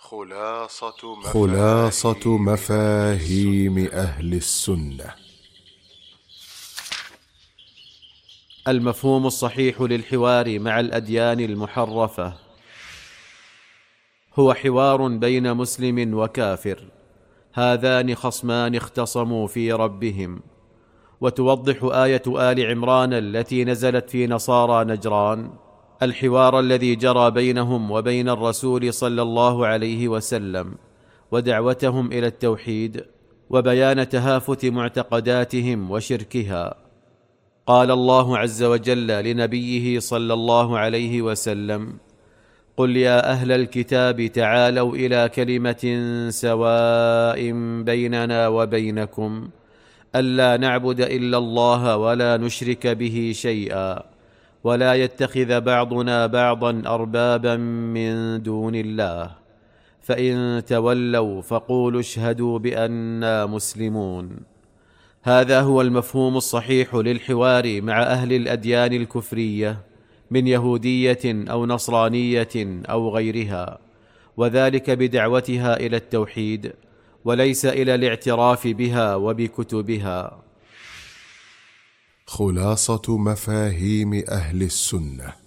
خلاصة مفاهيم أهل السنة. المفهوم الصحيح للحوار مع الأديان المحرفة هو حوار بين مسلم وكافر، هذان خصمان اختصموا في ربهم. وتوضح آية آل عمران التي نزلت في نصارى نجران الحوار الذي جرى بينهم وبين الرسول صلى الله عليه وسلم، ودعوتهم إلى التوحيد، وبيان تهافت معتقداتهم وشركها. قال الله عز وجل لنبيه صلى الله عليه وسلم: قل يا أهل الكتاب تعالوا إلى كلمة سواء بيننا وبينكم ألا نعبد إلا الله ولا نشرك به شيئا ولا يتخذ بعضنا بعضا أربابا من دون الله فإن تولوا فقولوا اشهدوا بأننا مسلمون. هذا هو المفهوم الصحيح للحوار مع أهل الأديان الكفرية من يهودية أو نصرانية أو غيرها، وذلك بدعوتها إلى التوحيد وليس إلى الاعتراف بها وبكتبها. خلاصة مفاهيم أهل السنة.